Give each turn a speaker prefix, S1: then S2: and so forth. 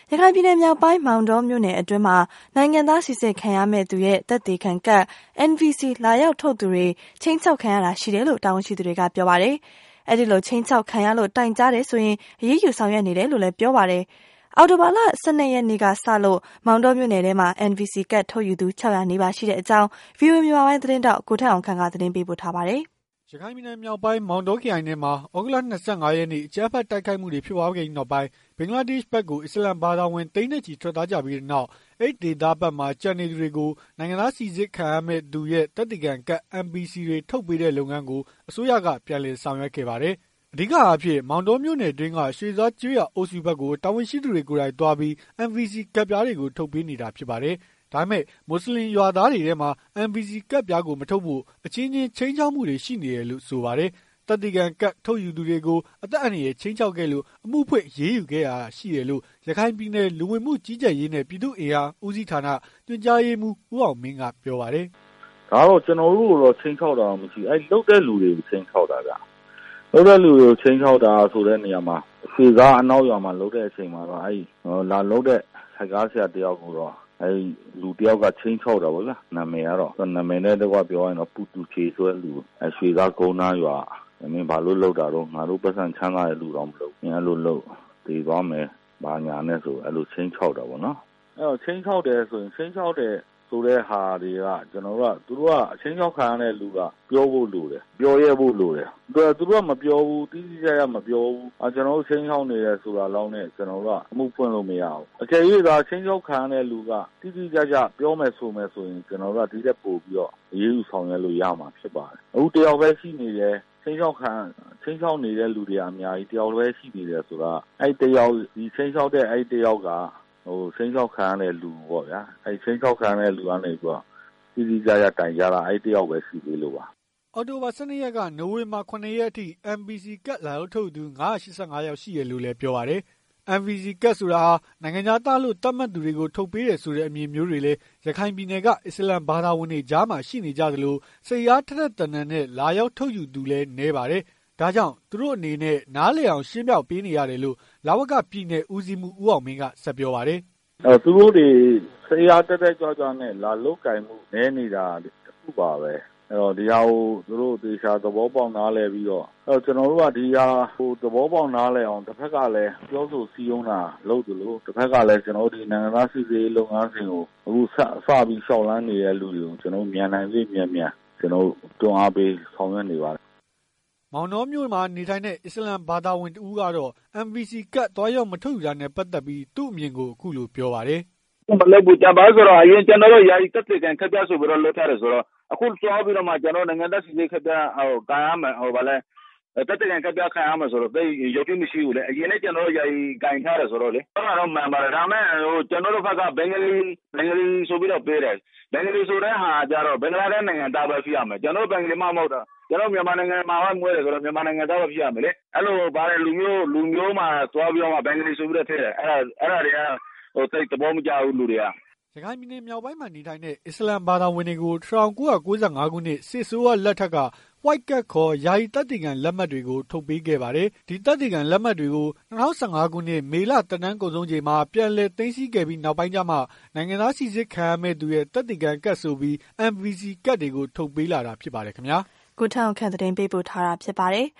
S1: ရခိုင်ပြည်နယ်မြောက်ပိုင်းမောင်တောမြို့နယ်အတွင်းမှာနိုင်ငံသားစိစစ်ခံရမယ့်သူရဲ့သက်သေခံကတ် NVC လာရောက်ထုတ်သူတွေချိန်းချောက်ခံရတာရှိတယ်လို့တာဝန်ရှိသူတွေကပြောပါတယ်။အဲဒီလိုချိန်းချောက်ခံရလို့တိုင်ကြားတယ်ဆိုရင်အရေးယူဆောင်ရွက်နေတယ်လို့လည်းပြောပါတယ်။အောက်တိုဘာလ 12 ရက်နေ့ကစလို့မောင်တောမြို့နယ်ထဲမှာ NVC ကတ်ထုတ်ယူသူ 600 နီးပါးရှိတဲ့အကြောင်း VOA မြန်မာပိုင်းသတင်းတောက်ကိုထက်အောင်ခန့်ကသတင်းပေးပို့ထားပါတယ်။
S2: ရခိုင်ပြည်နယ်မြောက်ပိုင်းမောင်တောခရိုင်ထဲမှာဩဂုတ်လ 25 ရက်နေ့အကြမ်းဖက်တိုက်ခိုက်မှုတွေဖြစ်ပွားခဲ့ပြီးနောက်ပိုင်းဘင်္ဂလားဒေ့ရှ်ဘက်ကိုအစ္စလာမ်ဘာသာဝင်သိန်းနဲ့ချီထွက်သွားကြပြီးတဲ့နောက်အဲ့ဒေသဘက်မှာကျန်နေသူတွေကိုနိုင်ငံသားစိစစ်ခံရမယ့်သူရဲ့သက်သေခံကတ် NVC တွေထုတ်ပေးတဲ့လုပ်ငန်းကိုအစိုးရကပြန်လည်ဆောင်ရွက်ခဲ့ပါတယ်။အဓိကအားဖြင့်မောင်တောမြို့နယ်တွင်းကရွှေဇားကျေးရွာအုပ်စုဘက်ကိုတာဝန်ရှိသူတွေကိုယ်တိုင်သွားပြီး NVC ကတ်ပြားတွေကိုထုတ်ပေးနေတာဖြစ်ပါတယ်။ဒါပေမဲ့မွတ်ဆလင်ရွာသားတွေထဲမှာ NVC ကတ်ပြားကိုမထုတ်ဖို့အချင်းချင်းချိန်ချောက်မှုတွေရှိနေတယ်လို့ဆိုပါတယ်။သက်သေခံကတ်ထုတ်ယူသူတွေကိုအသက်အန္တရာယ်ချိန်ချောက်ခဲ့လို့အမှုဖွင့်ရေးယူခဲ့ရတာရှိတယ်လို့ရခိုင်ပြည်နယ်လူဝင်မှုကြီးကြပ်ရေးနဲ့ပြည်သူ့အင်အားဦးစီးဌာနညွှန်ကြားရေးမှူးဦးအောင်မင်းကပြောပါတယ်
S3: ။ဒါတော့ကျွန်တော်တို့တော့ချိန်ချောက်တာမရှိအဲ့လုတ်တဲ့လူတွေကိုချိန်ချောက်တာကလုတ်တဲ့လူတွေကိုချိန်ချောက်တာဆိုတဲ့နေရာမှာရွှေကားအနောက်ရွာမှာလုတ်တဲ့အချိန်မှာတော့အဲ့လာလုတ်တဲ့ဆိုက်ကားဆရာတယောက်ကိုတော့အဲ့လူတယောက်ကချင်းချောက်တာဗောဗျာနာမည်ကတော့နာမည်နဲ့တော့ပြောရင်တော့ပူတူချေဆိုတဲ့လူအဲ့ရွှေသားကုန်းသားရွာမင်းဘာလို့လောက်တာတော့ငါတို့ပတ်စံချမ်းသာတဲ့လူတော့မလို့အဲ့လိုလို့တည်သွားမယ်ဘာညာနဲ့ဆိုအဲ့လိုချင်းချောက်တာဗောနော်အဲ့တော့ချင်းချောက်တယ်ဆိုရင်ချင်းချောက်တယ်ဆိုတဲ့ဟာတွေကကျွန်တော်တို့ကသူတို့ကအချင်းချောက်ခံရတဲ့လူကပြောဖို့လိုတယ်ပြောရဲဖို့လိုတယ်သူတို့ကမပြောဘူးတိတိကျကျမပြောဘူးကျွန်တော်တို့ချင်းချောက်နေတယ်ဆိုတာလောက်နဲ့ကျွန်တော်တို့ကအမှုဖွင့်လို့မရဘူးအကယ်၍သာချင်းချောက်ခံရတဲ့လူကတိတိကျကျပြောမယ်ဆိုမယ်ဆိုရင်ကျွန်တော်တို့ကဒီတက်ပို့ပြီးတော့အရေးယူဆောင်ရွက်လို့ရမှာဖြစ်ပါတယ်အခုတယောက်ပဲရှိနေတယ်ချင်းချောက်နေတဲ့လူတွေအများကြီးတယောက်ပဲရှိနေတယ်ဆိုတာအဲ့တယောက်ဒီချင်းချောက်တဲ့အဲ့တယောက်ကချင်းချောက်ခံရတဲ့လူပေါ့ဗျာအဲ့ချင်းချောက်ခံရတဲ့လူကနေပြီးတော့တိတိကျကျတိုင်ကြတာအဲ့တယောက်ပဲရှိသေးလို့ပါ
S2: အော်တိုဘာ 12 ရက်ကနိုဝင်ဘာ 9 ရက်အထိ NVC ကတ်လာရောက်ထုတ်သူ985ယောက်ရှိတယ်လို့လည်းပြောပါတယ်။ NVC ကတ်ဆိုတာဟာနိုင်ငံခြားသားလို့သတ်မှတ်သူတွေကိုထုတ်ပေးတယ်ဆိုတဲ့အမြင်မျိုးတွေလည်းရခိုင်ပြည်နယ်ကအစ္စလာမ်ဘာသာဝင်တွေကြားမှာရှိနေကြသလိုစိတ်အားထက်သန်နဲ့လာရောက်ထုတ်ယူသူလည်းနည်းပါတယ်။ဒါကြောင့်သူတို့အနေနဲ့နားလည်အောင်ရှင်းပြပေးနေရတယ်လို့လဝကပြည်နယ်ဦးစီးမှုဦးအောင်မင်းကဆက်ပြောပါတယ်
S3: ။သူတို့တွေစိတ်အားတက်ကြွကြွနဲ့လာလုတ်ကင်မှုနည်းနေတာတခုပါပဲ။အဲ့တော့ဒီဟာကိုသူတို့သေချာသဘောပေါက်နားလည်ပြီးတော့ကျွန်တော်တို့ကဒီဟာသဘောပေါက်နားလည်အောင်တစ်ဖက်ကလည်းပြောဆိုစည်းရုံးတာလုပ်သလိုတစ်ဖက်ကလည်းကျွန်တော်တို့ဒီနိုင်ငံသားစစ်ဆေးလုပ်ငန်းစဉ်ကိုအခုစပြီးရှောက်လန်းနေတဲ့လူတွေကိုကျွန်တော်မြန်နိုင်စေမြန်ကျွန်တော်တွန်းအားပေးဆောင်ရွက်နေပါတယ်
S2: ။မောင်နှောမြို့မှာနေထိုင်တဲ့အစ္စလာမ်ဘာသာဝင်တဦးကတော့ NVC ကတ်သွားရောက်မထုတ်ယူတာနဲ့ပတ်သက်ပြီးသူ့အမြင်ကိုအခုလိုပြောပါတယ်
S4: ။မလုပ်ဘူးကြပါဆိုတော့အရင်ကျွန်တော်တို့ယာယီတက်တဲ့ခံခက်ပြဆိုပြီးတော့လွတ်ထားတယ်ဆိုတော့အခုသွားပြီးတော့မှကျွန်တော်နိုင်ငံသားစစ်ဆေးခက်ပြကာရမယ်ဗာလဲတက်တဲ့ခက်ပြခံရမယ်ဆိုတော့ရုပ်တိမရှိဘူးလေအရင်နဲ့ကျွန်တော်တို့ယာယီကင်ထားတယ်ဆိုတော့လေအဲ့ဒါတော့မှန်ပါတယ်ဒါမဲ့ကျွန်တော်တို့ဘက်ကဘင်္ဂလီဆိုပြီးတော့ပေးတယ်ဘင်္ဂလီဆိုတဲ့ဟာကြတော့ဘင်္ဂလားဒေ့ရှ်နိုင်ငံသားပဲဖြစ်ရမယ်ကျွန်တော်တို့ဘင်္ဂလီမှမဟုတ်တာကျွန်တော်မြန်မာနိုင်ငံမှာမွေးတယ်ဆိုတော့မြန်မာနိုင်ငံသားပဲဖြစ်ရမယ်လေအဲ့လိုဗာလဲလူမျိုးမှာသွားပြီးတော့မှဘင်္ဂလီဆိုပြီးတော့ထည့်တယ်အဲ့ဒါတွေကတိတ်သဘောမကျဘူးလူတွေက
S2: ရခိုင်ပြည်နယ်မြောက်ပိုင်းမှာနေထိုင်တဲ့အစ္စလာမ်ဘာသာဝင်တွေကို1995 ခုနှစ်စစ်ဆိုးရလက်ထက်က White Card ခေါ်ယာယီသက်သေခံလက်မှတ်တွေကိုထုတ်ပေးခဲ့ပါတယ်။ဒီသက်သေခံလက်မှတ်တွေကို2015 ခုနှစ်မေလသက်တမ်းကုန်ဆုံးချိန်မှာပြန်လည်သိမ်းဆည်းခဲ့ပြီးနောက်ပိုင်းကျမှနိုင်ငံသားစိစစ်ခံရမယ့်သူရဲ့သက်သေခံကတ်ဆိုပြီး NVC ကတ်တွေကိုထုတ်ပေးလာတာဖြစ်ပါတယ်ခင်ဗျာ
S1: ။ကိုထောင်ခန့်သတင်းပေးပို့ထားတာဖြစ်ပါတယ်။